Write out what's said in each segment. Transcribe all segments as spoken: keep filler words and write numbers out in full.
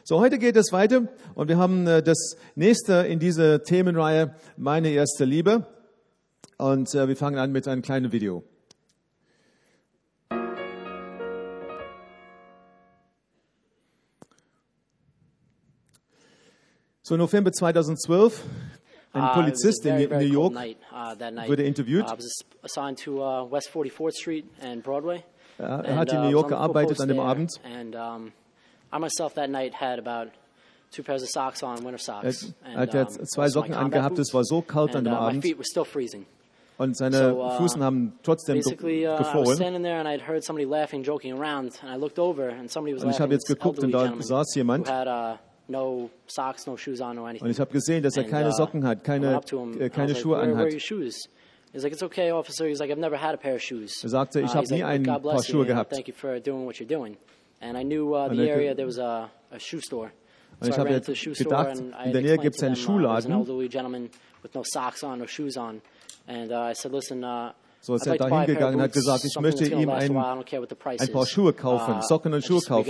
So, heute geht es weiter und wir haben äh, das nächste in dieser Themenreihe, meine erste Liebe. Und äh, wir fangen an mit einem kleinen Video. So, November zweitausendzwölf, ein Polizist in New York wurde interviewt. Er hat in New York gearbeitet an dem Abend. I myself that night had about two pairs of socks on, winter socks. Er hat jetzt zwei Socken angehabt, es war so kalt an dem Abend. My feet were still freezing. Und seine so, uh, Füße haben trotzdem basically, uh, gefroren. I was standing there and I'd heard somebody laughing, joking around, and I looked over and somebody was und ich habe jetzt geguckt und da saß jemand. Had, uh, no socks, no shoes on or anything. Und ich habe gesehen, dass er keine and, uh, Socken hat, keine, äh, keine like, Schuhe where, anhat. where are your shoes? He's like, it's okay, officer. He's like, I've never had a pair of shoes. Er sagte, ich uh, habe nie like, ein paar Schuhe gehabt. Thank you for doing what you're doing. And I knew uh, the area there was a, a shoe store. Und ich habe jetzt gedacht, in der Nähe gibt es einen Schuhladen. So ist er da hingegangen und hat gesagt, ich möchte ihm ein, ein paar Schuhe kaufen, Socken und Schuhe kaufen.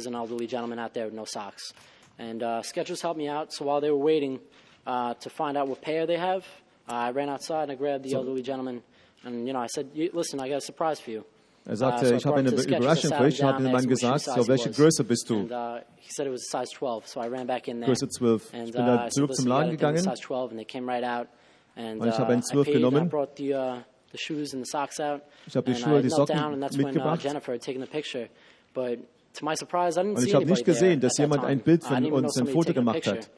And uh, Skechers helped me out. So while they were waiting uh, to find out what pair they have, uh, I ran outside and I grabbed the elderly gentleman. And you know, I said, "Listen, I got a surprise for you." Er sagte, ich habe eine Überraschung für dich. Ich habe dem Mann gesagt, so, welche Größe bist du? Größe zwölf. Ich bin da zurück zum Laden gegangen und ich habe einen zwölf genommen. Ich habe die Schuhe, die Socken mitgebracht. Und ich habe nicht gesehen, dass jemand ein Bild von uns, ein Foto gemacht hat.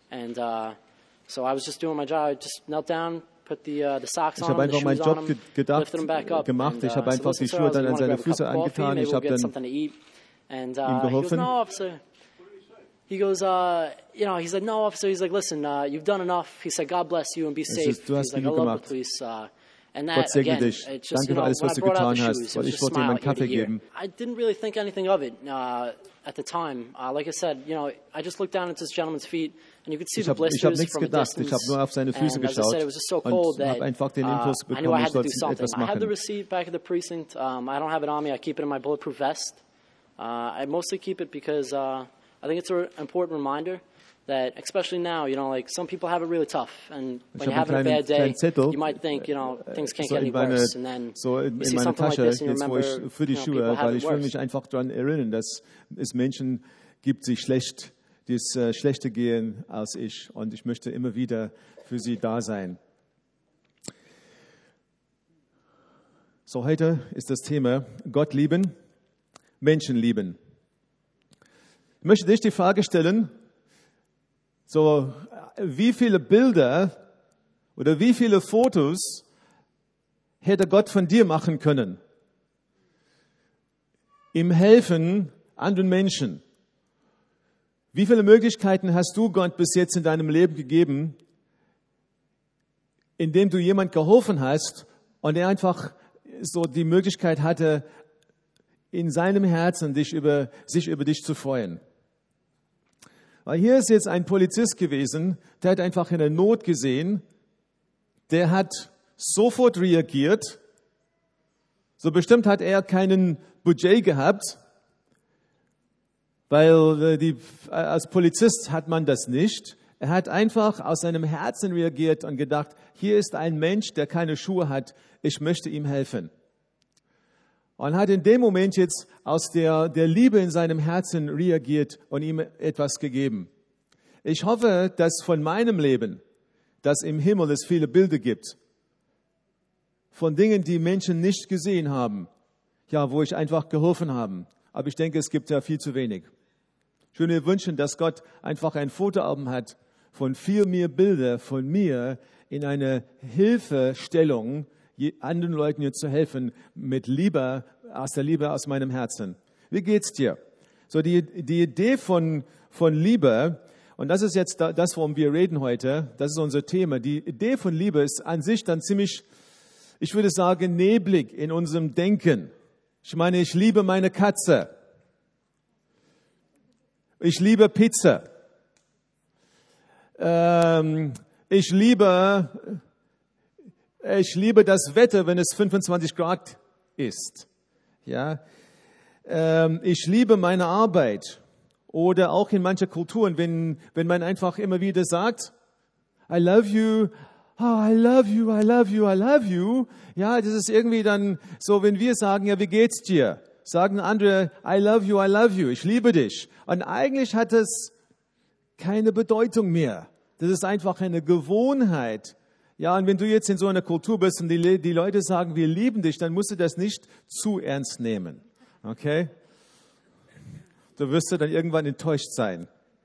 Ich habe einfach meinen Job gedacht, gemacht. Ich habe einfach die Schuhe dann an seine Füße angetan. Ich habe dann ihm geholfen. He goes, uh, you know, he said, no, officer. He's like, listen, uh, you've done enough. He said, God bless you and be safe. Du hast genug like, gemacht. Police, uh, and that, Gott segne again, dich. Just, Danke you know, für alles, was du getan hast. Shoes, Und ich wollte ihm einen Kaffee geben. I didn't really think anything of it uh, at the time. Uh, like I said, you know, I just looked down at this gentleman's feet, and you could see ich the blisters hab nichts from gedacht. a distance. Ich habe nur auf seine Füße and, geschaut said, it was just so cold und habe einfach den Impuls uh, bekommen, ich sollte etwas I have the machen. receipt back at the precinct. Um, I don't have it on me. I keep it in my bulletproof vest. Uh, I mostly keep it because uh, I think it's an important reminder that, especially now, you know, like some people have it really tough, and when you're having a bad day, you might think, you know, things can't so get any meine, worse, and then so in, you see in meine something Tasche, like this and you jetzt wo remember, ich für die you know, Schuhe, weil ich will worse. mich einfach daran erinnern, dass es Menschen gibt, die schlecht, die es äh, schlechter gehen als ich, und ich möchte immer wieder für sie da sein. So, heute ist das Thema Gott lieben, Menschen lieben. Ich möchte dich die Frage stellen, so, wie viele Bilder oder wie viele Fotos hätte Gott von dir machen können? Im Helfen anderen Menschen. Wie viele Möglichkeiten hast du Gott bis jetzt in deinem Leben gegeben, indem du jemand geholfen hast und er einfach so die Möglichkeit hatte, in seinem Herzen dich über, sich über dich zu freuen? Weil hier ist jetzt ein Polizist gewesen, der hat einfach eine Not gesehen, der hat sofort reagiert. So bestimmt hat er keinen Budget gehabt, weil die, als Polizist hat man das nicht. Er hat einfach aus seinem Herzen reagiert und gedacht, hier ist ein Mensch, der keine Schuhe hat, ich möchte ihm helfen. Und hat in dem Moment jetzt aus der, der Liebe in seinem Herzen reagiert und ihm etwas gegeben. Ich hoffe, dass von meinem Leben, dass im Himmel es viele Bilder gibt, von Dingen, die Menschen nicht gesehen haben, ja, wo ich einfach geholfen habe. Aber ich denke, es gibt ja viel zu wenig. Ich würde mir wünschen, dass Gott einfach ein Fotoalbum hat von viel mehr Bilder von mir in einer Hilfestellung, anderen Leuten hier zu helfen, mit Liebe, aus der Liebe aus meinem Herzen. Wie geht's dir? So die, die Idee von, von Liebe, und das ist jetzt das, worum wir reden heute, das ist unser Thema. Die Idee von Liebe ist an sich dann ziemlich, ich würde sagen, neblig in unserem Denken. Ich meine, ich liebe meine Katze. Ich liebe Pizza. Ähm, ich liebe... Ich liebe das Wetter, wenn es fünfundzwanzig Grad ist. Ja, ähm, ich liebe meine Arbeit Oder auch in manchen Kulturen, wenn, wenn man einfach immer wieder sagt, I love you, oh, I love you, I love you, I love you. Ja, das ist irgendwie dann so, wenn wir sagen, ja, wie geht's dir? Sagen andere, I love you, I love you, ich liebe dich. Und eigentlich hat es keine Bedeutung mehr. Das ist einfach eine Gewohnheit. Ja, und wenn du jetzt in so einer Kultur bist und die, die Leute sagen, wir lieben dich, dann musst du das nicht zu ernst nehmen. Okay? Du wirst dann irgendwann enttäuscht sein.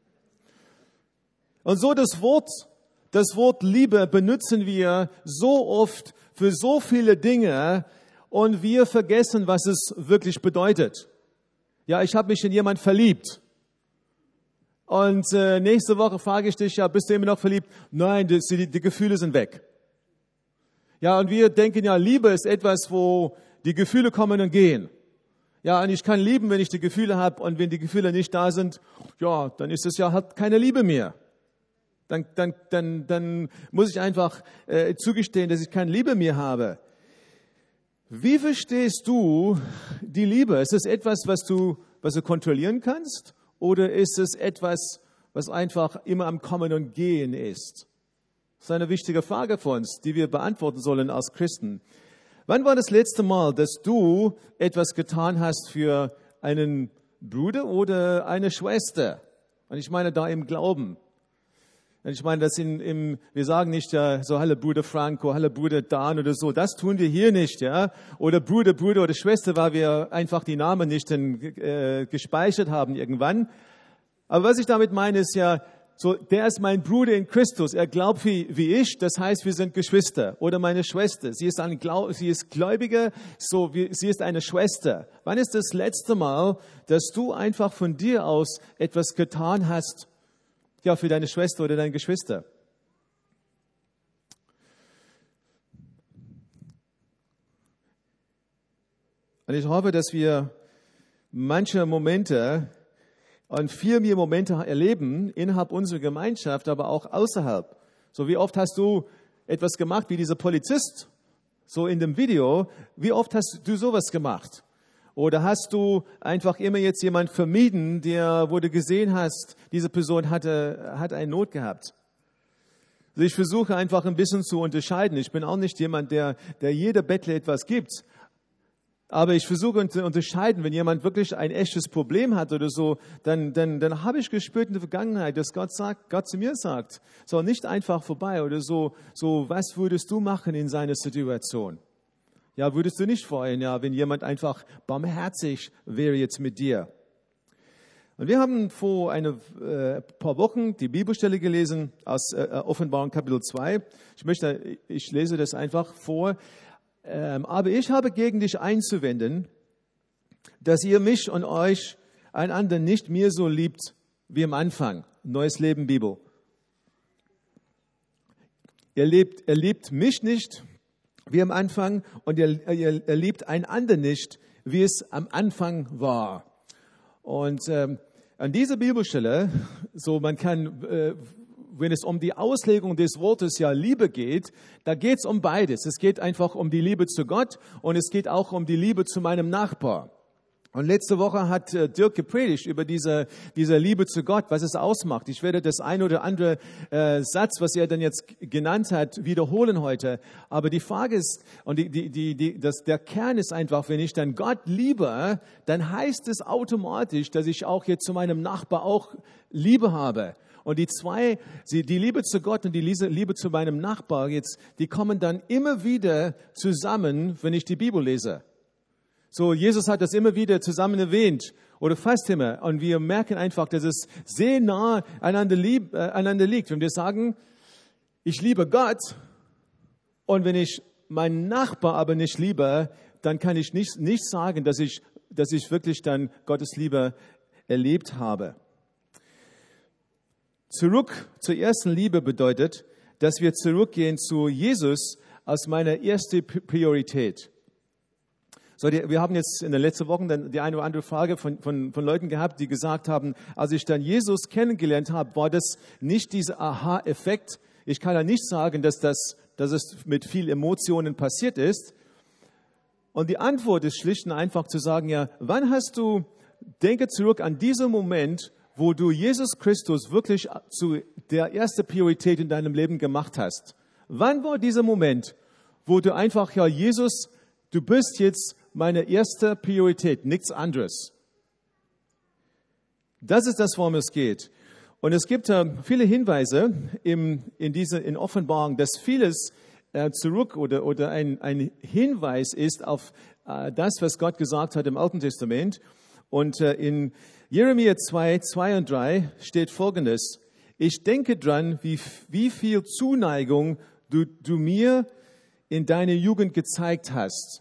Und so das Wort, das Wort Liebe benutzen wir so oft für so viele Dinge und wir vergessen, was es wirklich bedeutet. Ja, ich habe mich in jemanden verliebt. Und äh, nächste Woche frage ich dich, ja, bist du immer noch verliebt? Nein, die, die, die Gefühle sind weg. Ja, und wir denken ja, Liebe ist etwas, wo die Gefühle kommen und gehen. Ja, und ich kann lieben, wenn ich die Gefühle habe, und wenn die Gefühle nicht da sind, ja, dann ist es ja halt keine Liebe mehr. Dann, dann, dann, dann muss ich einfach äh, zugestehen, dass ich keine Liebe mehr habe. Wie verstehst du die Liebe? Ist es etwas, was du, was du kontrollieren kannst? Oder ist es etwas, was einfach immer am Kommen und Gehen ist? Das ist eine wichtige Frage für uns, die wir beantworten sollen als Christen. Wann war das letzte Mal, dass du etwas getan hast für einen Bruder oder eine Schwester? Und ich meine da im Glauben. Und ich meine, das in, im, wir sagen nicht ja, so, hallo Bruder Franco, hallo Bruder Dan oder so. Das tun wir hier nicht, ja. Oder Bruder, Bruder oder Schwester, weil wir einfach die Namen nicht äh, gespeichert haben irgendwann. Aber was ich damit meine, ist ja, so, der ist mein Bruder in Christus. Er glaubt wie, wie ich. Das heißt, wir sind Geschwister. Oder meine Schwester. Sie ist ein Glaub, sie ist Gläubige. So, wie, sie ist eine Schwester. Wann ist das letzte Mal, dass du einfach von dir aus etwas getan hast? Ja, für deine Schwester oder deine Geschwister. Und ich hoffe, dass wir manche Momente und viel mehr Momente erleben innerhalb unserer Gemeinschaft, aber auch außerhalb. So, wie oft hast du etwas gemacht wie dieser Polizist, so in dem Video, wie oft hast du sowas gemacht? Oder hast du einfach immer jetzt jemanden vermieden, der, wo du gesehen hast, diese Person hatte, hat eine Not gehabt? Also ich versuche einfach ein bisschen zu unterscheiden. Ich bin auch nicht jemand, der, der jeder Bettler etwas gibt. Aber ich versuche zu unterscheiden, wenn jemand wirklich ein echtes Problem hat oder so, dann, dann, dann habe ich gespürt in der Vergangenheit, dass Gott sagt, Gott zu mir sagt, so nicht einfach vorbei oder so, so, was würdest du machen in seiner Situation? Ja, würdest du nicht freuen, ja, wenn jemand einfach barmherzig wäre jetzt mit dir? Und wir haben vor ein äh, paar Wochen die Bibelstelle gelesen aus äh, Offenbarung Kapitel zwei. Ich möchte, ich lese das einfach vor. Ähm, aber ich habe gegen dich einzuwenden, dass ihr mich und euch einander nicht mehr so liebt wie am Anfang. Neues Leben Bibel. Ihr liebt, ihr liebt mich nicht wie am Anfang und ihr, ihr, ihr liebt einander nicht, wie es am Anfang war. Und ähm, an dieser Bibelstelle, so man kann, äh, wenn es um die Auslegung des Wortes ja Liebe geht, da geht es um beides. Es geht einfach um die Liebe zu Gott und es geht auch um die Liebe zu meinem Nachbar. Und letzte Woche hat äh, Dirk gepredigt über diese, diese Liebe zu Gott, was es ausmacht. Ich werde das ein oder andere äh, Satz, was er dann jetzt genannt hat, wiederholen heute. Aber die Frage ist, und die, die, die, die, das, der Kern ist einfach, wenn ich dann Gott liebe, dann heißt es automatisch, dass ich auch jetzt zu meinem Nachbar auch Liebe habe. Und die zwei, die Liebe zu Gott und die Liebe zu meinem Nachbar, jetzt, die kommen dann immer wieder zusammen, wenn ich die Bibel lese. So, Jesus hat das immer wieder zusammen erwähnt oder fast immer. Und wir merken einfach, dass es sehr nah einander, lieb, äh, einander liegt. Wenn wir sagen, ich liebe Gott und wenn ich meinen Nachbar aber nicht liebe, dann kann ich nicht, nicht sagen, dass ich, dass ich wirklich dann Gottes Liebe erlebt habe. Zurück zur ersten Liebe bedeutet, dass wir zurückgehen zu Jesus als meine erste Priorität. So, die, wir haben jetzt in den letzten Wochen dann die eine oder andere Frage von, von, von Leuten gehabt, die gesagt haben, als ich dann Jesus kennengelernt habe, war das nicht dieser Aha-Effekt. Ich kann ja nicht sagen, dass, das, dass es mit viel Emotionen passiert ist. Und die Antwort ist schlicht und einfach zu sagen, ja, wann hast du, denke zurück an diesen Moment, wo du Jesus Christus wirklich zu der ersten Priorität in deinem Leben gemacht hast? Wann war dieser Moment, wo du einfach, ja, Jesus, du bist jetzt meine erste Priorität, nichts anderes? Das ist das, worum es geht. Und es gibt äh, viele Hinweise im, in dieser in Offenbarung, dass vieles äh, zurück oder, oder ein, ein Hinweis ist auf äh, das, was Gott gesagt hat im Alten Testament. Und äh, in Jeremia zwei, zwei und drei steht Folgendes: Ich denke dran, wie, wie viel Zuneigung du, du mir in deiner Jugend gezeigt hast.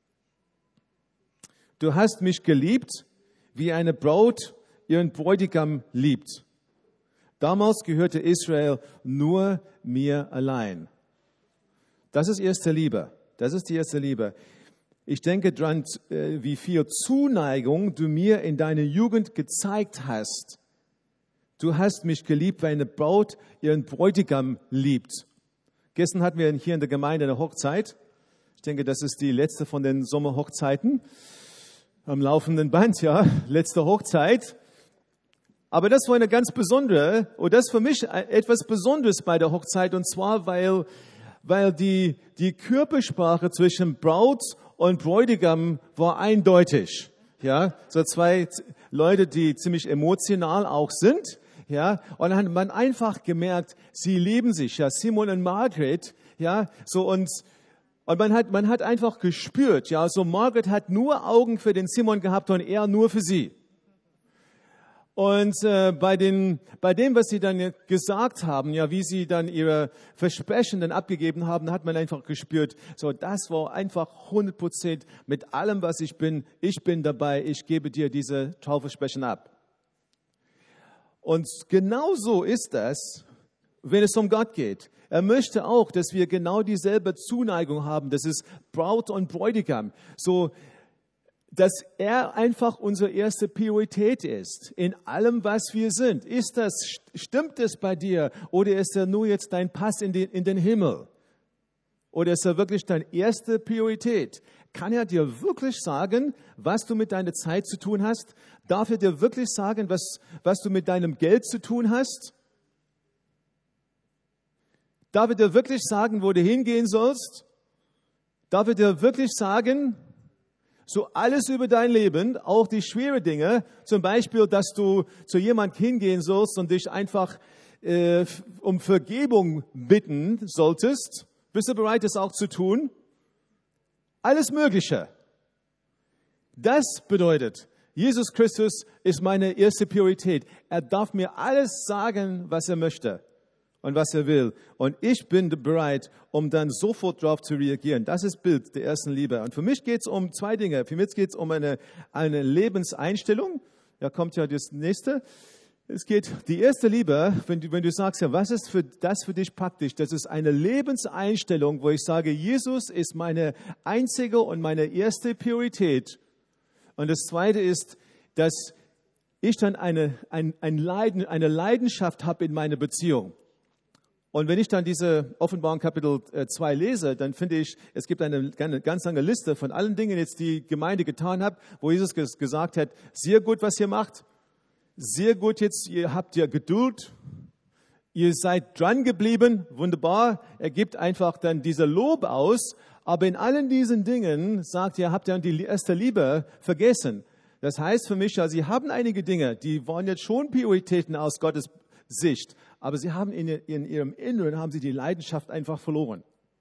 Du hast mich geliebt, wie eine Braut ihren Bräutigam liebt. Damals gehörte Israel nur mir allein. Das ist erste Liebe. Das ist die erste Liebe. Ich denke dran, wie viel Zuneigung du mir in deiner Jugend gezeigt hast. Du hast mich geliebt, wie eine Braut ihren Bräutigam liebt. Gestern hatten wir hier in der Gemeinde eine Hochzeit. Ich denke, das ist die letzte von den Sommerhochzeiten. Am laufenden Band, ja, letzte Hochzeit. Aber das war eine ganz besondere, oder das ist für mich etwas Besonderes bei der Hochzeit, und zwar, weil, weil die, die Körpersprache zwischen Braut und Bräutigam war eindeutig. Ja, so zwei Leute, die ziemlich emotional auch sind. Ja, und dann hat man einfach gemerkt, sie lieben sich, ja, Simon und Margaret, ja, so und, und man hat, man hat einfach gespürt, ja, so Margaret hat nur Augen für den Simon gehabt und er nur für sie. Und äh, bei, den, bei dem, was sie dann gesagt haben, ja, wie sie dann ihre Versprechen dann abgegeben haben, hat man einfach gespürt, so, das war einfach hundert Prozent mit allem, was ich bin. Ich bin dabei, ich gebe dir diese Trauversprechen ab. Und genauso ist das, wenn es um Gott geht. Er möchte auch, dass wir genau dieselbe Zuneigung haben. Das ist Braut und Bräutigam. So, dass er einfach unsere erste Priorität ist in allem, was wir sind. Ist das, stimmt es bei dir, oder ist er nur jetzt dein Pass in den, in den Himmel? Oder ist er wirklich deine erste Priorität? Kann er dir wirklich sagen, was du mit deiner Zeit zu tun hast? Darf er dir wirklich sagen, was, was du mit deinem Geld zu tun hast? Darf er dir wirklich sagen, wo du hingehen sollst? Darf er dir wirklich sagen, so alles über dein Leben, auch die schweren Dinge, zum Beispiel, dass du zu jemandem hingehen sollst und dich einfach äh, um Vergebung bitten solltest? Bist du bereit, das auch zu tun? Alles Mögliche. Das bedeutet, Jesus Christus ist meine erste Priorität. Er darf mir alles sagen, was er möchte und was er will. Und ich bin bereit, um dann sofort darauf zu reagieren. Das ist das Bild der ersten Liebe. Und für mich geht es um zwei Dinge. Für mich geht es um eine, eine Lebenseinstellung. Da kommt ja das nächste. Es geht, die erste Liebe, wenn du, wenn du sagst, ja, was ist für das für dich praktisch? Das ist eine Lebenseinstellung, wo ich sage, Jesus ist meine einzige und meine erste Priorität. Und das zweite ist, dass ich dann eine, ein, ein Leiden, eine Leidenschaft habe in meiner Beziehung. Und wenn ich dann diese Offenbarung Kapitel zwei lese, dann finde ich, es gibt eine, eine ganz lange Liste von allen Dingen, jetzt die Gemeinde getan hat, wo Jesus gesagt hat, sehr gut, was ihr macht. Sehr gut jetzt, ihr habt ja Geduld, ihr seid dran geblieben, wunderbar. Er gibt einfach dann dieser Lob aus, aber in allen diesen Dingen sagt er, habt ihr die erste Liebe vergessen. Das heißt für mich, ja, sie haben einige Dinge, die waren jetzt schon Prioritäten aus Gottes Sicht, aber sie haben in, in ihrem Inneren, haben sie die Leidenschaft einfach verloren.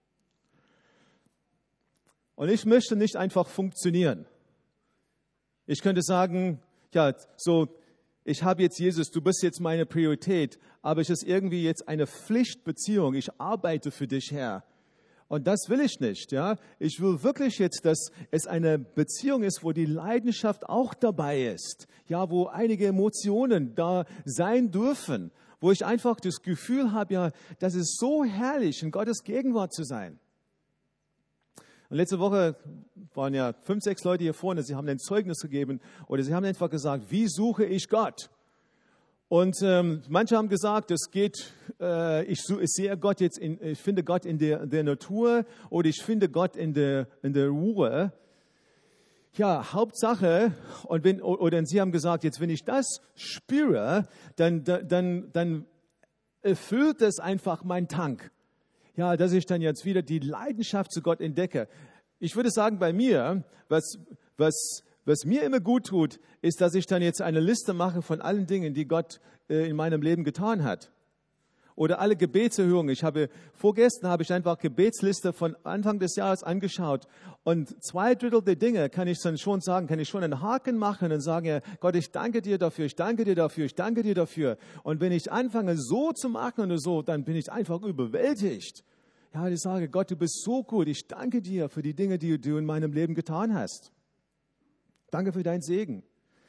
Und ich möchte nicht einfach funktionieren. Ich könnte sagen, ja, so, ich habe jetzt Jesus, du bist jetzt meine Priorität, aber es ist irgendwie jetzt eine Pflichtbeziehung. Ich arbeite für dich, Herr. Und das will ich nicht. Ja? Ich will wirklich jetzt, dass es eine Beziehung ist, wo die Leidenschaft auch dabei ist. Ja, wo einige Emotionen da sein dürfen. Wo ich einfach das Gefühl habe, ja, das ist so herrlich, in Gottes Gegenwart zu sein. Und letzte Woche waren ja fünf, sechs Leute hier vorne, sie haben ein Zeugnis gegeben oder sie haben einfach gesagt, wie suche ich Gott? Und ähm, manche haben gesagt, es geht, äh, ich, ich sehe Gott jetzt, in, ich finde Gott in der, der Natur oder ich finde Gott in der, in der Ruhe. ja, Hauptsache, und wenn, oder Sie haben gesagt, jetzt wenn ich das spüre, dann, dann, dann erfüllt es einfach meinen Tank. Ja, dass ich dann jetzt wieder die Leidenschaft zu Gott entdecke. Ich würde sagen, bei mir, was, was, was mir immer gut tut, ist, dass ich dann jetzt eine Liste mache von allen Dingen, die Gott äh, in meinem Leben getan hat. Oder alle Gebetserhörungen. Ich habe, vorgestern habe ich einfach Gebetsliste von Anfang des Jahres angeschaut. Und zwei Drittel der Dinge kann ich dann schon sagen, kann ich schon einen Haken machen und sagen, ja, Gott, ich danke dir dafür, ich danke dir dafür, ich danke dir dafür. Und wenn ich anfange, so zu machen oder so, dann bin ich einfach überwältigt. Ja, ich sage, Gott, du bist so gut. Ich danke dir für die Dinge, die du in meinem Leben getan hast. Danke für deinen Segen.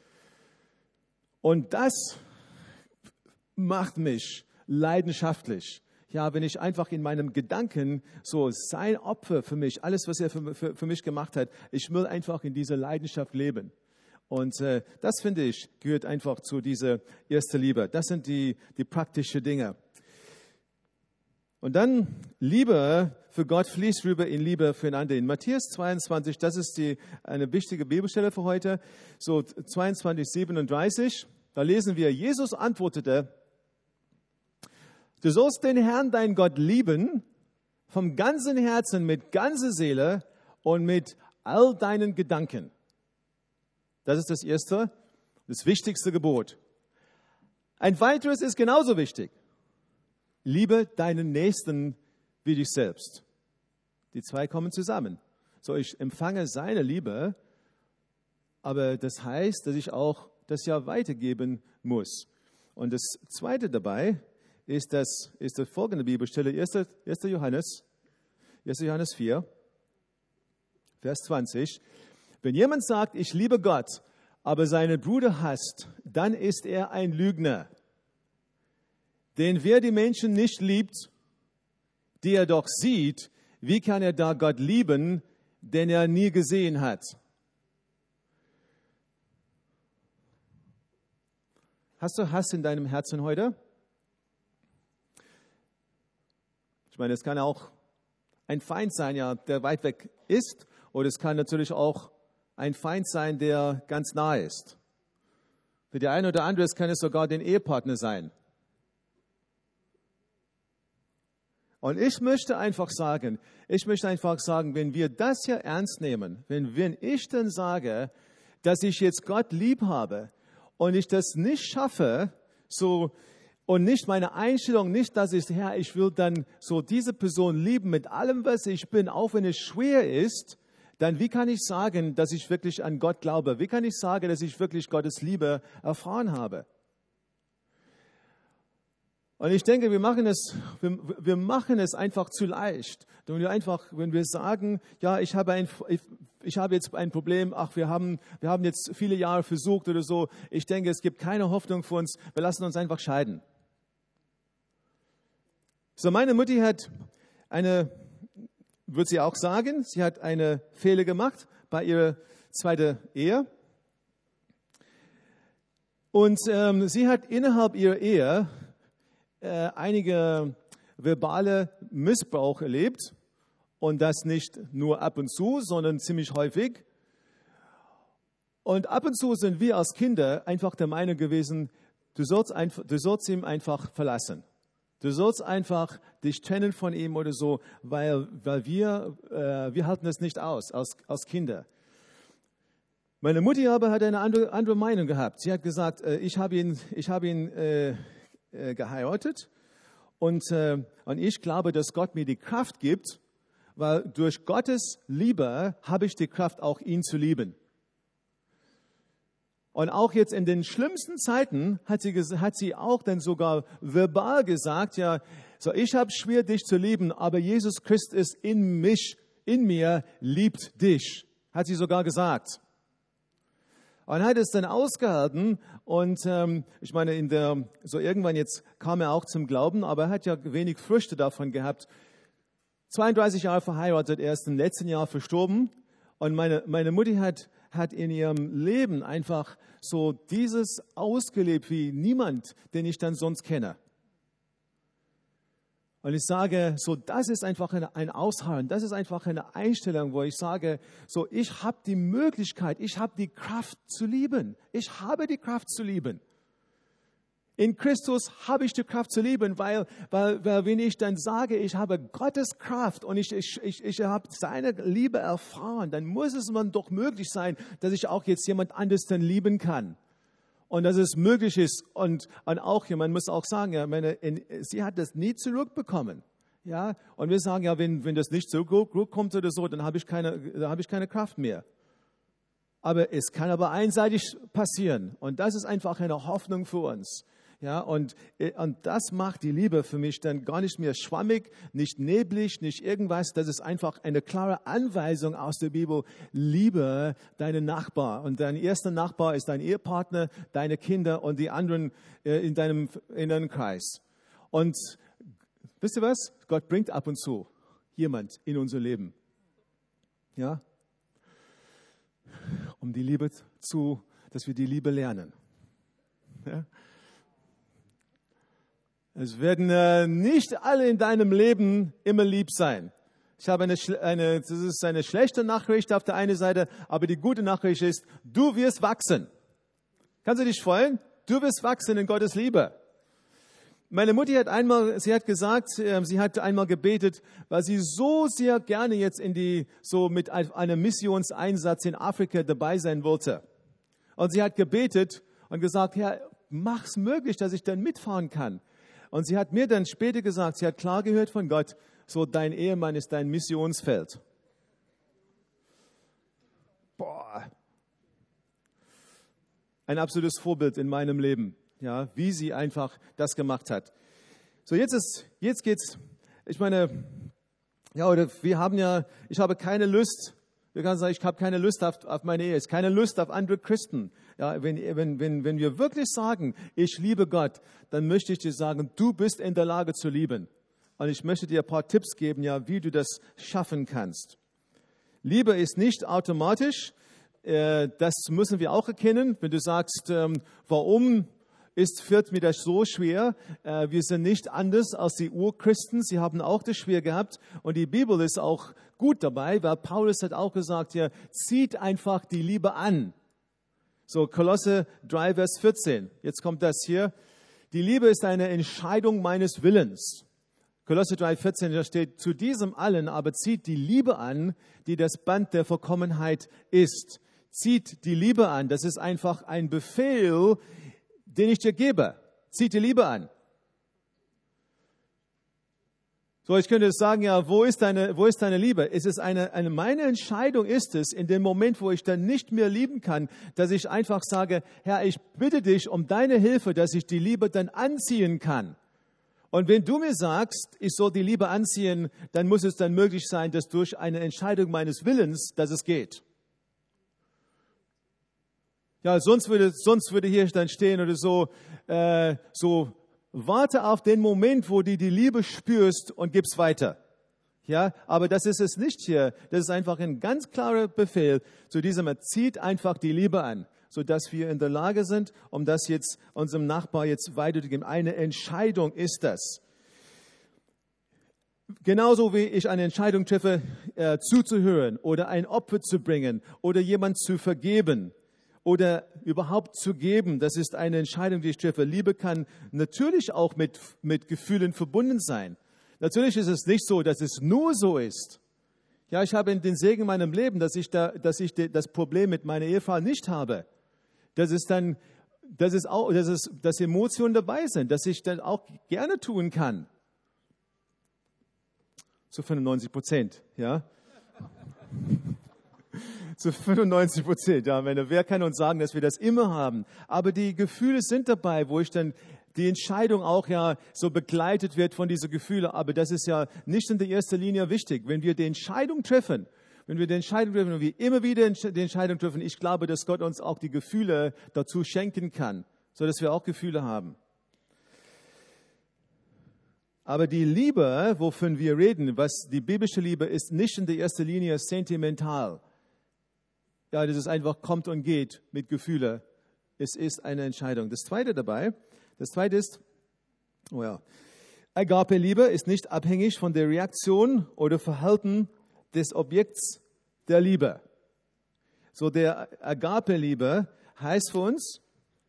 Und das macht mich leidenschaftlich. Ja, wenn ich einfach in meinem Gedanken so sein Opfer für mich, alles, was er für, für, für mich gemacht hat, ich will einfach in dieser Leidenschaft leben. Und äh, das, finde ich, gehört einfach zu dieser ersten Liebe. Das sind die, die praktischen Dinge. Und dann Liebe für Gott fließt rüber in Liebe füreinander. In Matthäus zweiundzwanzig, das ist die, eine wichtige Bibelstelle für heute, so zweiundzwanzig, siebenunddreißig, da lesen wir, Jesus antwortete, du sollst den Herrn, dein Gott, lieben, vom ganzen Herzen, mit ganzer Seele und mit all deinen Gedanken. Das ist das erste, das wichtigste Gebot. Ein weiteres ist genauso wichtig. Liebe deinen Nächsten wie dich selbst. Die zwei kommen zusammen. So, ich empfange seine Liebe, aber das heißt, dass ich auch das ja weitergeben muss. Und das Zweite dabei ist das, ist das folgende Bibelstelle, erster Johannes, erster Johannes vier, Vers zwanzig. Wenn jemand sagt, ich liebe Gott, aber seinen Bruder hasst, dann ist er ein Lügner. Denn wer die Menschen nicht liebt, die er doch sieht, wie kann er da Gott lieben, den er nie gesehen hat? Hast du Hass in deinem Herzen heute? Ich meine, es kann auch ein Feind sein, ja, der weit weg ist, oder es kann natürlich auch ein Feind sein, der ganz nahe ist. Für die eine oder andere kann es sogar den Ehepartner sein. Und ich möchte einfach sagen, ich möchte einfach sagen, wenn wir das hier ernst nehmen, wenn, wenn ich dann sage, dass ich jetzt Gott lieb habe und ich das nicht schaffe, so, und nicht meine Einstellung, nicht, dass ich, Herr, ich will dann so diese Person lieben mit allem, was ich bin, auch wenn es schwer ist, dann wie kann ich sagen, dass ich wirklich an Gott glaube? Wie kann ich sagen, dass ich wirklich Gottes Liebe erfahren habe? Und ich denke, wir machen es, wir, wir machen es einfach zu leicht. Wenn wir einfach, wenn wir sagen, ja, ich habe ein, ich, ich habe jetzt ein Problem, ach, wir haben, wir haben jetzt viele Jahre versucht oder so. Ich denke, es gibt keine Hoffnung für uns. Wir lassen uns einfach scheiden. So, meine Mutti hat eine, würde sie auch sagen, sie hat eine Fehler gemacht bei ihrer zweiten Ehe. Und ähm, sie hat innerhalb ihrer Ehe Äh, einige verbale Missbrauch erlebt und das nicht nur ab und zu, sondern ziemlich häufig. Und ab und zu sind wir als Kinder einfach der Meinung gewesen, du sollst, einfach, du sollst ihn einfach verlassen. Du sollst einfach dich trennen von ihm oder so, weil, weil wir, äh, wir halten das nicht aus als, als Kinder. Meine Mutti aber hat eine andere, andere Meinung gehabt. Sie hat gesagt, äh, ich habe ihn, ich habe ihn äh, geheiratet und, äh, und ich glaube, dass Gott mir die Kraft gibt, weil durch Gottes Liebe habe ich die Kraft, auch ihn zu lieben. Und auch jetzt in den schlimmsten Zeiten hat sie, hat sie auch dann sogar verbal gesagt, ja, so ich habe schwer, dich zu lieben, aber Jesus Christus in mich, in mir liebt dich, hat sie sogar gesagt. Und hat es dann ausgehalten und ähm, ich meine, in der, so irgendwann jetzt kam er auch zum Glauben, aber er hat ja wenig Früchte davon gehabt. zweiunddreißig Jahre verheiratet, er ist im letzten Jahr verstorben und meine, meine Mutti hat, hat in ihrem Leben einfach so dieses ausgelebt wie niemand, den ich dann sonst kenne. Und ich sage, so, das ist einfach eine, ein Ausharren, das ist einfach eine Einstellung, wo ich sage, so, ich habe die Möglichkeit, ich habe die Kraft zu lieben. Ich habe die Kraft zu lieben. In Christus habe ich die Kraft zu lieben, weil, weil, weil wenn ich dann sage, ich habe Gottes Kraft und ich, ich, ich, ich habe seine Liebe erfahren, dann muss es man doch möglich sein, dass ich auch jetzt jemand anderes dann lieben kann. Und dass es möglich ist. Und, und auch, man muss auch sagen, ja, meine, in, sie hat das nie zurückbekommen. Ja? Und wir sagen, ja, wenn, wenn das nicht zurückkommt oder so, dann habe ich keine, dann habe ich keine Kraft mehr. Aber es kann aber einseitig passieren. Und das ist einfach eine Hoffnung für uns. Ja, und, und das macht die Liebe für mich dann gar nicht mehr schwammig, nicht neblig, nicht irgendwas. Das ist einfach eine klare Anweisung aus der Bibel. Liebe deinen Nachbar. Und dein erster Nachbar ist dein Ehepartner, deine Kinder und die anderen äh, in deinem inneren Kreis. Und wisst ihr was? Gott bringt ab und zu jemand in unser Leben. Ja? Um die Liebe zu, dass wir die Liebe lernen. Ja? Es werden äh, nicht alle in deinem Leben immer lieb sein. Ich habe eine, eine, das ist eine schlechte Nachricht auf der einen Seite, aber die gute Nachricht ist, du wirst wachsen. Kannst du dich freuen? Du wirst wachsen in Gottes Liebe. Meine Mutti hat einmal, sie hat gesagt, äh, sie hat einmal gebetet, weil sie so sehr gerne jetzt in die, so mit einem Missionseinsatz in Afrika dabei sein wollte. Und sie hat gebetet und gesagt, Herr, mach's möglich, dass ich dann mitfahren kann. Und sie hat mir dann später gesagt, sie hat klar gehört von Gott, so dein Ehemann ist dein Missionsfeld. Boah. Ein absolutes Vorbild in meinem Leben, ja, wie sie einfach das gemacht hat. So, jetzt ist, jetzt geht's, ich meine, ja, oder wir haben ja, ich habe keine Lust, wir können sagen, ich habe keine Lust auf, auf meine Ehe, ist keine Lust auf andere Christen. Ja, wenn, wenn, wenn, wenn wir wirklich sagen, ich liebe Gott, dann möchte ich dir sagen, du bist in der Lage zu lieben. Und ich möchte dir ein paar Tipps geben, ja, wie du das schaffen kannst. Liebe ist nicht automatisch. Äh, das müssen wir auch erkennen. Wenn du sagst, ähm, warum ist, fällt mir das so schwer? Äh, wir sind nicht anders als die Urchristen. Sie haben auch das schwer gehabt. Und die Bibel ist auch gut dabei, weil Paulus hat auch gesagt, ja, zieht einfach die Liebe an. So, Kolosse drei, Vers vierzehn. Jetzt kommt das hier. Die Liebe ist eine Entscheidung meines Willens. Kolosse drei, vierzehn, da steht, zu diesem allen aber zieht die Liebe an, die das Band der Vollkommenheit ist. Zieht die Liebe an. Das ist einfach ein Befehl, den ich dir gebe. Zieht die Liebe an. So, ich könnte sagen, ja, wo ist deine, wo ist deine Liebe? Es ist eine, eine, meine Entscheidung ist es, in dem Moment, wo ich dann nicht mehr lieben kann, dass ich einfach sage, Herr, ich bitte dich um deine Hilfe, dass ich die Liebe dann anziehen kann. Und wenn du mir sagst, ich soll die Liebe anziehen, dann muss es dann möglich sein, dass durch eine Entscheidung meines Willens, dass es geht. Ja, sonst würde, sonst würde hier dann stehen oder so, äh, so, warte auf den Moment, wo du die Liebe spürst und gib's weiter. Ja, aber das ist es nicht hier. Das ist einfach ein ganz klarer Befehl. Zu diesem, zieht einfach die Liebe an, sodass wir in der Lage sind, um das jetzt unserem Nachbar jetzt weiterzugeben. Eine Entscheidung ist das. Genauso wie ich eine Entscheidung treffe, äh, zuzuhören oder ein Opfer zu bringen oder jemand zu vergeben. Oder überhaupt zu geben, das ist eine Entscheidung, die ich treffe. Liebe kann natürlich auch mit, mit Gefühlen verbunden sein. Natürlich ist es nicht so, dass es nur so ist. Ja, ich habe den Segen in meinem Leben, dass ich, da, dass ich das Problem mit meiner Ehefrau nicht habe. Das ist dann, das ist auch, das ist, dass Emotionen dabei sind, dass ich dann auch gerne tun kann. Zu fünfundneunzig Prozent, ja. Zu fünfundneunzig Prozent, ja, meine, wer kann uns sagen, dass wir das immer haben? Aber die Gefühle sind dabei, wo ich dann die Entscheidung auch ja so begleitet wird von diesen Gefühlen. Aber das ist ja nicht in der ersten Linie wichtig. Wenn wir die Entscheidung treffen, wenn wir die Entscheidung treffen und wir immer wieder die Entscheidung treffen, ich glaube, dass Gott uns auch die Gefühle dazu schenken kann, sodass wir auch Gefühle haben. Aber die Liebe, wovon wir reden, was die biblische Liebe ist, nicht in der ersten Linie sentimental. Ja, das ist einfach kommt und geht mit Gefühle. Es ist eine Entscheidung. Das Zweite dabei, das Zweite ist, oh ja, Agape-Liebe ist nicht abhängig von der Reaktion oder Verhalten des Objekts der Liebe. So, der Agape-Liebe heißt für uns,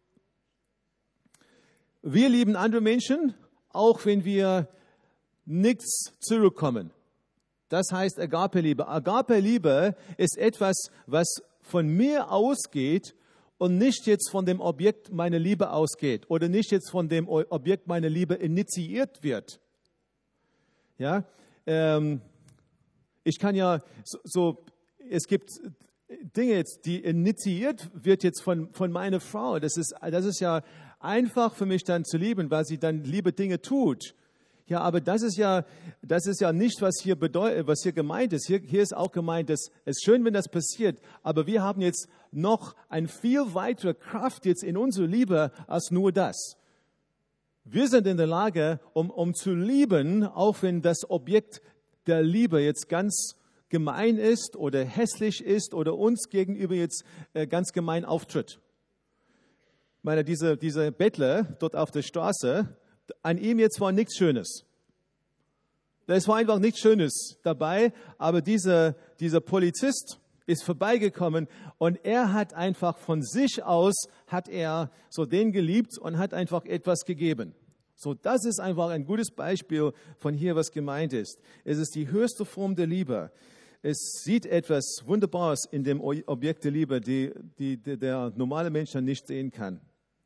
wir lieben andere Menschen, auch wenn wir nichts zurückkommen. Das heißt Agape-Liebe. Agape-Liebe ist etwas, was von mir ausgeht und nicht jetzt von dem Objekt meiner Liebe ausgeht oder nicht jetzt von dem Objekt meiner Liebe initiiert wird. Ja, ähm, ich kann ja so, so, es gibt Dinge jetzt, die initiiert wird jetzt von, von meiner Frau. Das ist, das ist ja einfach für mich dann zu lieben, weil sie dann liebe Dinge tut. Ja, aber das ist ja, das ist ja nicht, was hier bedeutet, was hier gemeint ist. Hier, hier ist auch gemeint, dass es ist schön, wenn das passiert, aber wir haben jetzt noch eine viel weitere Kraft jetzt in unserer Liebe als nur das. Wir sind in der Lage, um, um zu lieben, auch wenn das Objekt der Liebe jetzt ganz gemein ist oder hässlich ist oder uns gegenüber jetzt äh, ganz gemein auftritt. Ich meine, diese, diese Bettler dort auf der Straße, an ihm jetzt war nichts Schönes. Es war einfach nichts Schönes dabei, aber dieser, dieser Polizist ist vorbeigekommen und er hat einfach von sich aus, hat er so den geliebt und hat einfach etwas gegeben. So, das ist einfach ein gutes Beispiel von hier, was gemeint ist. Es ist die höchste Form der Liebe. Es sieht etwas Wunderbares in dem Objekt der Liebe, die, die, die der normale Mensch dann nicht sehen kann.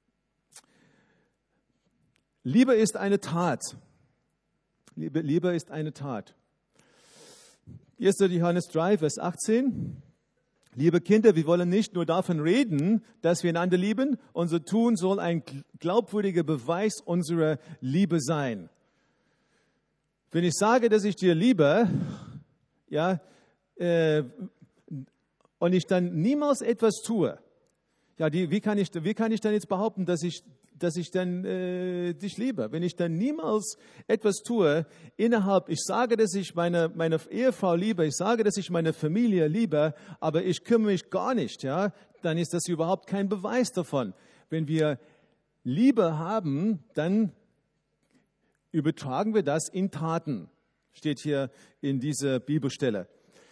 Liebe ist eine Tat. Liebe, Liebe ist eine Tat. erster Johannes drei, Vers achtzehn. Liebe Kinder, wir wollen nicht nur davon reden, dass wir einander lieben. Unser Tun soll ein glaubwürdiger Beweis unserer Liebe sein. Wenn ich sage, dass ich dir liebe, ja, äh, und ich dann niemals etwas tue, ja, die, wie kann ich, wie kann ich dann jetzt behaupten, dass ich dass ich dann äh, dich liebe. Wenn ich dann niemals etwas tue, innerhalb, ich sage, dass ich meine, meine Ehefrau liebe, ich sage, dass ich meine Familie liebe, aber ich kümmere mich gar nicht, ja, dann ist das überhaupt kein Beweis davon. Wenn wir Liebe haben, dann übertragen wir das in Taten, steht hier in dieser Bibelstelle.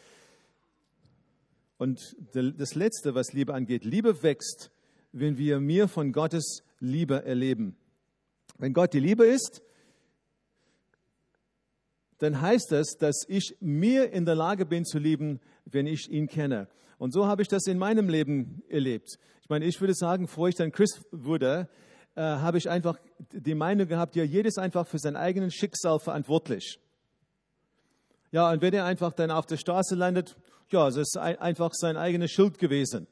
Und das Letzte, was Liebe angeht, Liebe wächst, wenn wir mehr von Gottes Liebe erleben. Wenn Gott die Liebe ist, dann heißt das, dass ich mehr in der Lage bin zu lieben, wenn ich ihn kenne. Und so habe ich das in meinem Leben erlebt. Ich meine, ich würde sagen, bevor ich dann Christ wurde, äh, habe ich einfach die Meinung gehabt, ja, jedes einfach für sein eigenes Schicksal verantwortlich. Ja, und wenn er einfach dann auf der Straße landet, ja, es ist ein, einfach sein eigenes Schuld gewesen.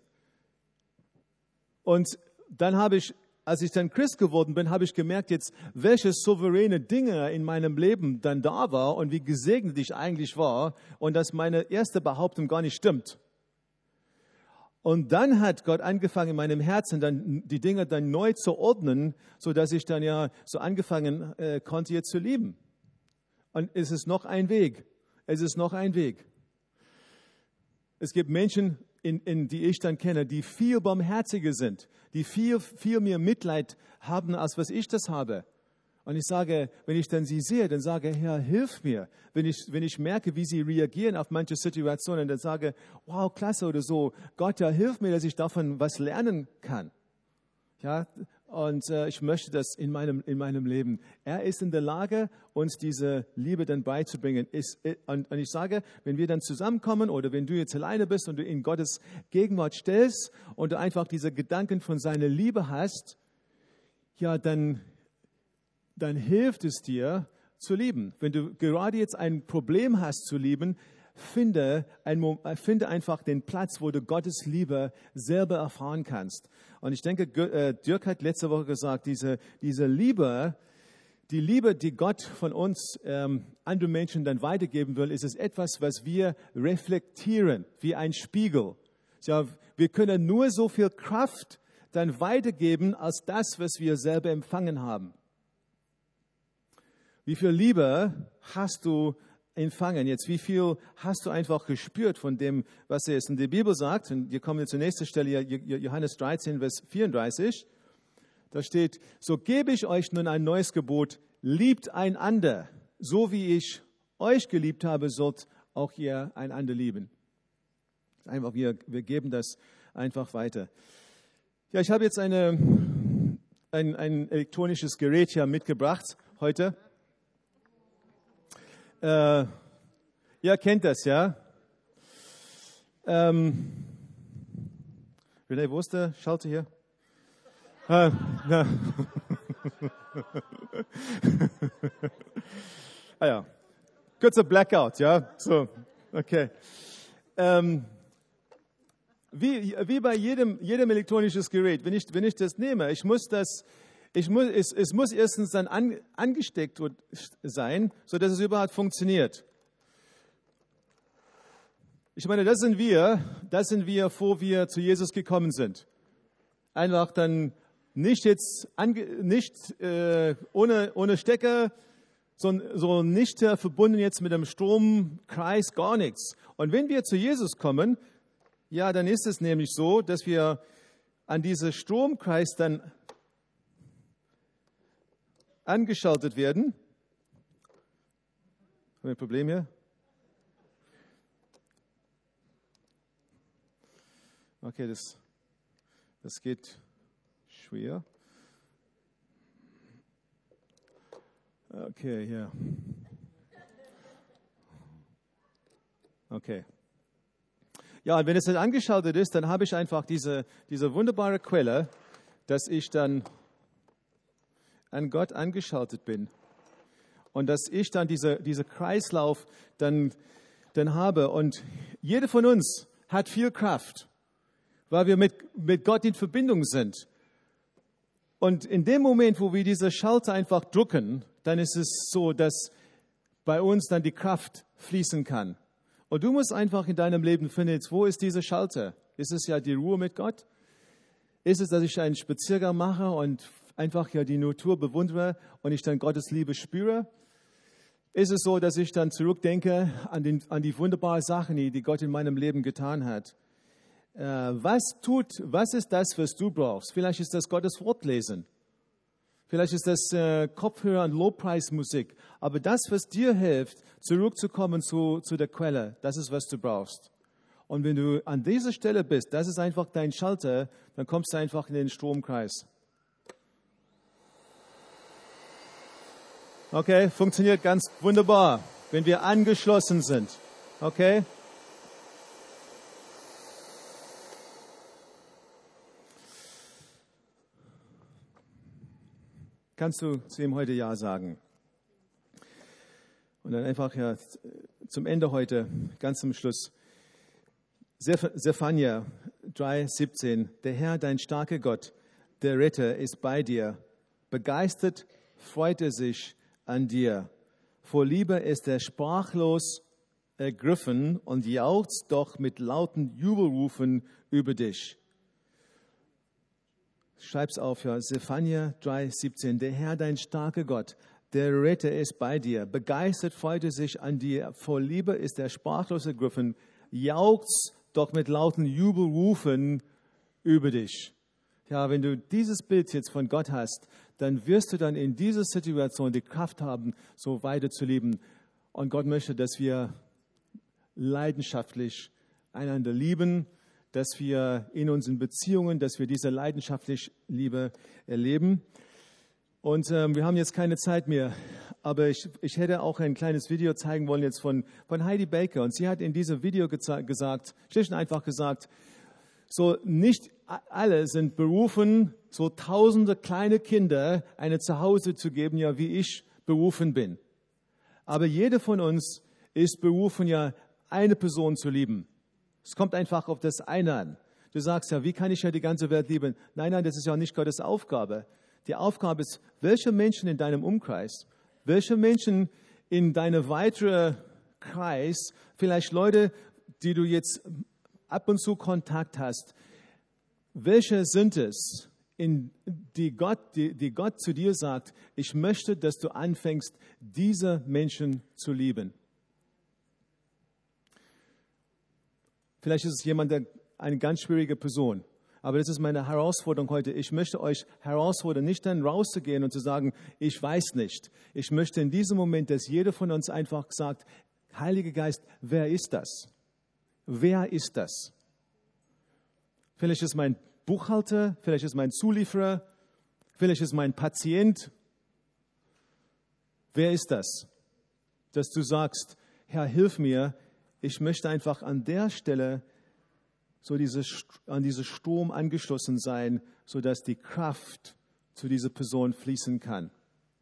Und dann habe ich, als ich dann Christ geworden bin, habe ich gemerkt jetzt, welche souveräne Dinge in meinem Leben dann da war und wie gesegnet ich eigentlich war und dass meine erste Behauptung gar nicht stimmt. Und dann hat Gott angefangen in meinem Herzen dann die Dinge dann neu zu ordnen, sodass ich dann ja so angefangen äh, konnte jetzt zu lieben. Und es ist noch ein Weg. Es ist noch ein Weg. Es gibt Menschen, In, in die ich dann kenne, die viel barmherziger sind, die viel, viel mehr Mitleid haben, als was ich das habe. Und ich sage, wenn ich dann sie sehe, dann sage, Herr, hilf mir. Wenn ich, wenn ich merke, wie sie reagieren auf manche Situationen, dann sage, wow, klasse oder so, Gott, ja, hilf mir, dass ich davon was lernen kann. Ja, und äh, ich möchte das in meinem, in meinem Leben. Er ist in der Lage, uns diese Liebe dann beizubringen. Ist, und, und ich sage, wenn wir dann zusammenkommen oder wenn du jetzt alleine bist und du in Gottes Gegenwart stellst und du einfach diese Gedanken von seiner Liebe hast, ja, dann, dann hilft es dir zu lieben. Wenn du gerade jetzt ein Problem hast zu lieben, Finde, ein, finde einfach den Platz, wo du Gottes Liebe selber erfahren kannst. Und ich denke, Dirk hat letzte Woche gesagt, diese, diese Liebe, die Liebe, die Gott von uns ähm, anderen Menschen dann weitergeben will, ist es etwas, was wir reflektieren, wie ein Spiegel. Ja, wir können nur so viel Kraft dann weitergeben, als das, was wir selber empfangen haben. Wie viel Liebe hast du empfangen? Jetzt, wie viel hast du einfach gespürt von dem, was er jetzt in der Bibel sagt? Und wir kommen jetzt zur nächsten Stelle, Johannes dreizehn, Vers vierunddreißig. Da steht, so gebe ich euch nun ein neues Gebot, liebt einander, so wie ich euch geliebt habe, sollt auch ihr einander lieben. Einfach, wir, wir geben das einfach weiter. Ja, ich habe jetzt eine, ein, ein elektronisches Gerät hier mitgebracht heute. Äh, ihr kennt das, ja? Ähm, René, wo ist der Schalter hier? Ah, na. ah ja, kurzer Blackout, ja? So, okay. Ähm, wie, wie bei jedem, jedem elektronisches Gerät, wenn ich, wenn ich das nehme, ich muss das, ich muss, es, es muss erstens dann an, angesteckt sein, sodass es überhaupt funktioniert. Ich meine, das sind wir, das sind wir, bevor wir zu Jesus gekommen sind. Einfach dann nicht jetzt, ange, nicht äh, ohne, ohne Stecker, so, so nicht äh, verbunden jetzt mit dem Stromkreis, gar nichts. Und wenn wir zu Jesus kommen, ja, dann ist es nämlich so, dass wir an diesen Stromkreis dann angeschaltet werden. Haben wir ein Problem hier? Okay, das, das geht schwer. Okay, ja. Okay. Ja, und wenn es dann angeschaltet ist, dann habe ich einfach diese, diese wunderbare Quelle, dass ich dann an Gott angeschaltet bin. Und dass ich dann diese, diese Kreislauf dann, dann habe. Und jeder von uns hat viel Kraft, weil wir mit, mit Gott in Verbindung sind. Und in dem Moment, wo wir diese Schalter einfach drücken, dann ist es so, dass bei uns dann die Kraft fließen kann. Und du musst einfach in deinem Leben finden, wo ist diese Schalter? Ist es ja die Ruhe mit Gott? Ist es, dass ich einen Spaziergang mache und einfach ja die Natur bewundere und ich dann Gottes Liebe spüre? Ist es so, dass ich dann zurückdenke an, den, an die wunderbaren Sachen, die, die Gott in meinem Leben getan hat? Äh, was tut, was ist das, was du brauchst? Vielleicht ist das Gottes Wort lesen. Vielleicht ist das äh, Kopfhörer und Lobpreismusik. Aber das, was dir hilft, zurückzukommen zu, zu der Quelle, das ist, was du brauchst. Und wenn du an dieser Stelle bist, das ist einfach dein Schalter, dann kommst du einfach in den Stromkreis. Okay, funktioniert ganz wunderbar, wenn wir angeschlossen sind. Okay? Kannst du zu ihm heute Ja sagen? Und dann einfach ja zum Ende heute, ganz zum Schluss. Zephania drei siebzehn. Der Herr, dein starker Gott, der Retter, ist bei dir. Begeistert freut er sich an dir. Vor Liebe ist er sprachlos ergriffen und jauchzt doch mit lauten Jubelrufen über dich. Schreib's auf, ja. Zephania drei siebzehn. Der Herr, dein starker Gott, der Retter ist bei dir. Begeistert freut er sich an dir. Vor Liebe ist er sprachlos ergriffen. Jauchzt doch mit lauten Jubelrufen über dich. Ja, wenn du dieses Bild jetzt von Gott hast, dann wirst du dann in dieser Situation die Kraft haben, so weiter zu leben. Und Gott möchte, dass wir leidenschaftlich einander lieben, dass wir in unseren Beziehungen, dass wir diese leidenschaftliche Liebe erleben. Und ähm, wir haben jetzt keine Zeit mehr, aber ich, ich hätte auch ein kleines Video zeigen wollen jetzt von, von Heidi Baker. Und sie hat in diesem Video geza- gesagt, schlicht und einfach gesagt, so nicht alle sind berufen, so tausende kleine Kinder eine Zuhause zu geben, ja wie ich berufen bin. Aber jeder von uns ist berufen, ja eine Person zu lieben. Es kommt einfach auf das eine an. Du sagst ja, wie kann ich ja die ganze Welt lieben? Nein, nein, das ist ja nicht Gottes Aufgabe. Die Aufgabe ist, welche Menschen in deinem Umkreis, welche Menschen in deinem weiteren Kreis, vielleicht Leute, die du jetzt ab und zu Kontakt hast, welche sind es, in die Gott, die, die Gott zu dir sagt, ich möchte, dass du anfängst, diese Menschen zu lieben. Vielleicht ist es jemand, der eine ganz schwierige Person. Aber das ist meine Herausforderung heute. Ich möchte euch herausfordern, nicht dann rauszugehen und zu sagen, ich weiß nicht. Ich möchte in diesem Moment, dass jeder von uns einfach sagt, Heiliger Geist, wer ist das? Wer ist das? Vielleicht ist mein Buchhalter, vielleicht ist mein Zulieferer, vielleicht ist mein Patient. Wer ist das? Dass du sagst, Herr, hilf mir, ich möchte einfach an der Stelle so diese, an diesen Strom angeschlossen sein, sodass die Kraft zu dieser Person fließen kann.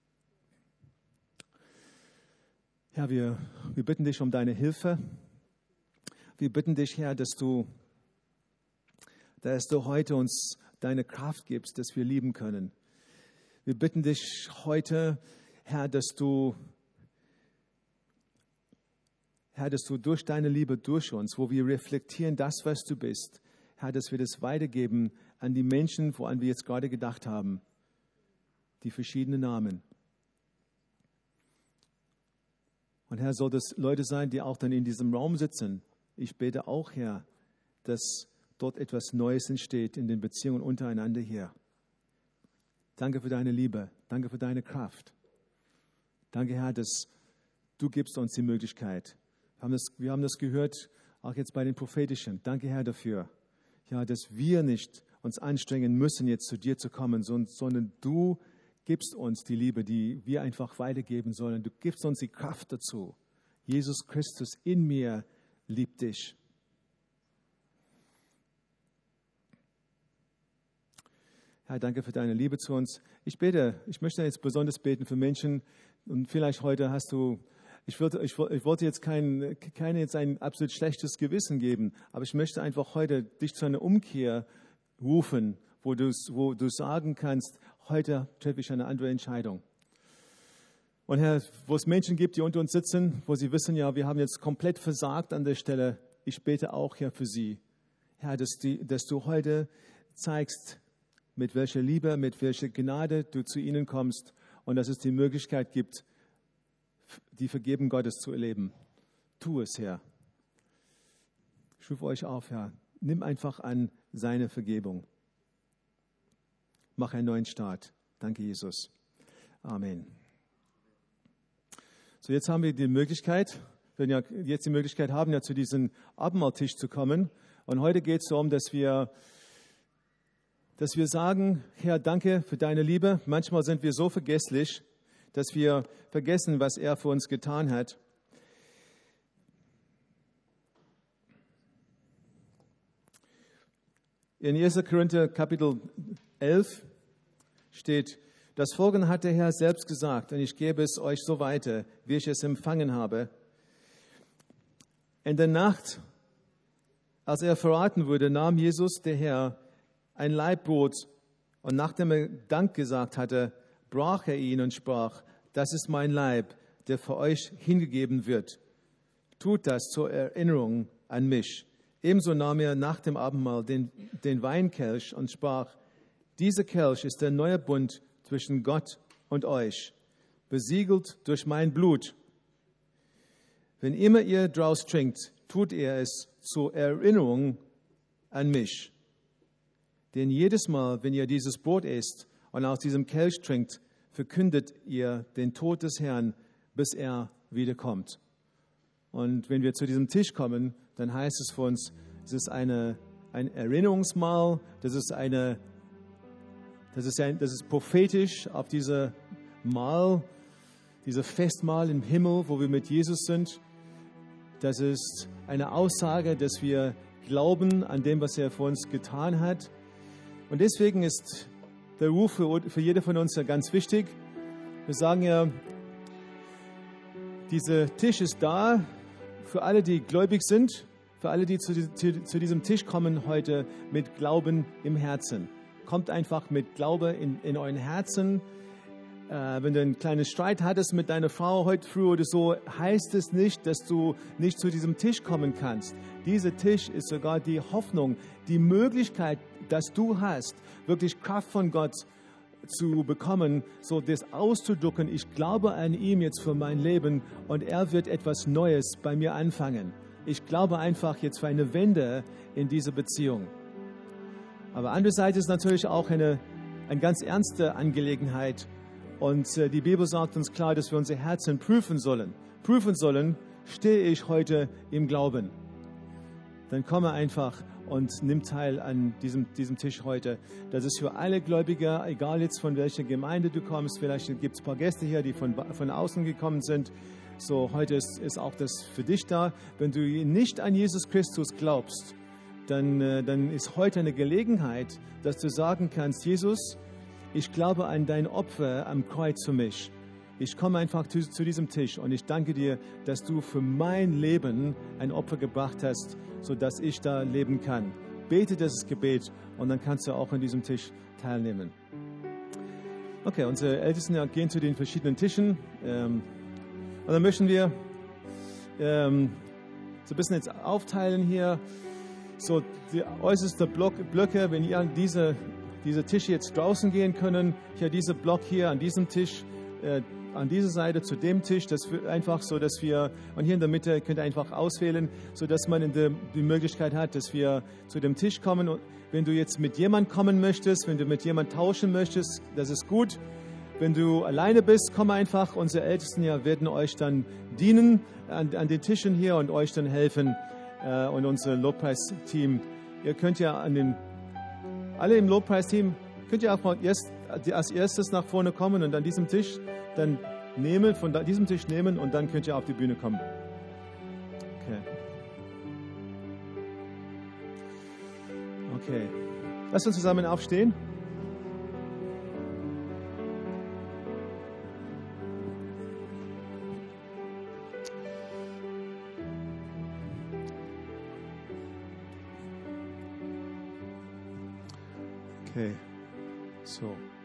Herr, wir, wir bitten dich um deine Hilfe. Wir bitten dich, Herr, dass du, dass du heute uns deine Kraft gibst, dass wir lieben können. Wir bitten dich heute, Herr, dass du, Herr, dass du durch deine Liebe durch uns, wo wir reflektieren das, was du bist, Herr, dass wir das weitergeben an die Menschen, woran wir jetzt gerade gedacht haben, die verschiedenen Namen. Und Herr, soll das Leute sein, die auch dann in diesem Raum sitzen. Ich bete auch, Herr, dass dort etwas Neues entsteht in den Beziehungen untereinander hier. Danke für deine Liebe. Danke für deine Kraft. Danke, Herr, dass du gibst uns die Möglichkeit. Wir haben das, wir haben das gehört, auch jetzt bei den Prophetischen. Danke, Herr, dafür. Ja, dass wir nicht uns anstrengen müssen, jetzt zu dir zu kommen, sondern du gibst uns die Liebe, die wir einfach weitergeben sollen. Du gibst uns die Kraft dazu. Jesus Christus in mir liebt dich. Herr, danke für deine Liebe zu uns. Ich bete, ich möchte jetzt besonders beten für Menschen und vielleicht heute hast du, ich, würde, ich, ich wollte jetzt kein, keine jetzt ein absolut schlechtes Gewissen geben, aber ich möchte einfach heute dich zu einer Umkehr rufen, wo du, wo du sagen kannst, heute treffe ich eine andere Entscheidung. Und Herr, wo es Menschen gibt, die unter uns sitzen, wo sie wissen, ja, wir haben jetzt komplett versagt an der Stelle, ich bete auch, Herr, für sie. Herr, dass, die, dass du heute zeigst, mit welcher Liebe, mit welcher Gnade du zu ihnen kommst und dass es die Möglichkeit gibt, die Vergebung Gottes zu erleben. Tu es, Herr. Ich rufe euch auf, Herr. Nimm einfach an seine Vergebung. Mach einen neuen Start. Danke, Jesus. Amen. So, jetzt haben wir die Möglichkeit, wir ja jetzt die Möglichkeit haben, ja zu diesem Abendmahltisch zu kommen. Und heute geht es darum, dass wir dass wir sagen, Herr, danke für deine Liebe. Manchmal sind wir so vergesslich, dass wir vergessen, was er für uns getan hat. In erster Korinther Kapitel elf steht, das Folgende hat der Herr selbst gesagt, und ich gebe es euch so weiter, wie ich es empfangen habe. In der Nacht, als er verraten wurde, nahm Jesus, der Herr, ein Laibbrot, und nachdem er Dank gesagt hatte, brach er ihn und sprach, das ist mein Leib, der für euch hingegeben wird. Tut das zur Erinnerung an mich. Ebenso nahm er nach dem Abendmahl den, den Weinkelch und sprach, dieser Kelch ist der neue Bund zwischen Gott und euch, besiegelt durch mein Blut. Wenn immer ihr draus trinkt, tut ihr es zur Erinnerung an mich. Denn jedes Mal, wenn ihr dieses Brot esst und aus diesem Kelch trinkt, verkündet ihr den Tod des Herrn, bis er wiederkommt. Und wenn wir zu diesem Tisch kommen, dann heißt es für uns, es ist eine, ein Erinnerungsmahl, das ist, eine, das, ist ein, das ist prophetisch auf diese Mahl, diese Festmahl im Himmel, wo wir mit Jesus sind. Das ist eine Aussage, dass wir glauben an dem, was er für uns getan hat. Und deswegen ist der Ruf für, für jeder von uns ja ganz wichtig. Wir sagen ja, dieser Tisch ist da für alle, die gläubig sind, für alle, die zu, zu, zu diesem Tisch kommen heute mit Glauben im Herzen. Kommt einfach mit Glaube in, in euren Herzen. Äh, wenn du einen kleinen Streit hattest mit deiner Frau heute früh oder so, heißt es nicht, dass du nicht zu diesem Tisch kommen kannst. Dieser Tisch ist sogar die Hoffnung, die Möglichkeit, dass du hast, wirklich Kraft von Gott zu bekommen, so das auszudrücken, ich glaube an ihm jetzt für mein Leben und er wird etwas Neues bei mir anfangen. Ich glaube einfach jetzt für eine Wende in dieser Beziehung. Aber andererseits ist es natürlich auch eine, eine ganz ernste Angelegenheit. Und äh, die Bibel sagt uns klar, dass wir unsere Herzen prüfen sollen. Prüfen sollen, stehe ich heute im Glauben? Dann komme einfach und nimm teil an diesem, diesem Tisch heute. Das ist für alle Gläubiger, egal jetzt von welcher Gemeinde du kommst. Vielleicht gibt es ein paar Gäste hier, die von, von außen gekommen sind. So, heute ist, ist auch das für dich da. Wenn du nicht an Jesus Christus glaubst, dann, äh, dann ist heute eine Gelegenheit, dass du sagen kannst, Jesus, ich glaube an dein Opfer am Kreuz für mich. Ich komme einfach zu, zu diesem Tisch und ich danke dir, dass du für mein Leben ein Opfer gebracht hast, sodass ich da leben kann. Bete dieses Gebet und dann kannst du auch an diesem Tisch teilnehmen. Okay, unsere Ältesten gehen zu den verschiedenen Tischen. Ähm, und dann möchten wir ähm, so ein bisschen jetzt aufteilen hier. So, die äußerste Block, Blöcke, wenn ihr an diese, diese Tische jetzt draußen gehen können, hier dieser Block hier an diesem Tisch, äh, an dieser Seite zu dem Tisch, das wird einfach so, dass wir, und hier in der Mitte könnt ihr einfach auswählen, sodass man in der, die Möglichkeit hat, dass wir zu dem Tisch kommen. Und wenn du jetzt mit jemand kommen möchtest, wenn du mit jemand tauschen möchtest, das ist gut. Wenn du alleine bist, komm einfach. Unsere Ältesten hier werden euch dann dienen an, an den Tischen hier und euch dann helfen. Äh, und unser Lobpreisteam, ihr könnt ja an den, alle im Lobpreisteam, könnt ihr auch mal erst, als erstes nach vorne kommen und an diesem Tisch dann nehmen, von da, diesem Tisch nehmen und dann könnt ihr auf die Bühne kommen. Okay. Okay. Lasst uns zusammen aufstehen. Okay. So.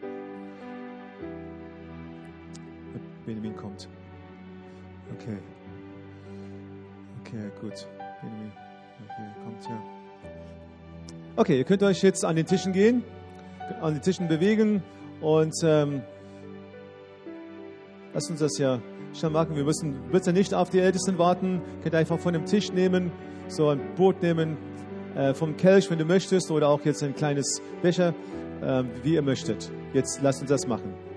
Benjamin kommt. Okay. Okay, gut. Benjamin. Okay, kommt ja. Okay, ihr könnt euch jetzt an den Tischen gehen, an den Tischen bewegen und ähm, lasst uns das ja schon machen. Wir müssen bitte nicht auf die Ältesten warten. Ihr könnt einfach von dem Tisch nehmen, so ein Brot nehmen, äh, vom Kelch, wenn du möchtest, oder auch jetzt ein kleines Becher, äh, wie ihr möchtet. Jetzt lasst uns das machen.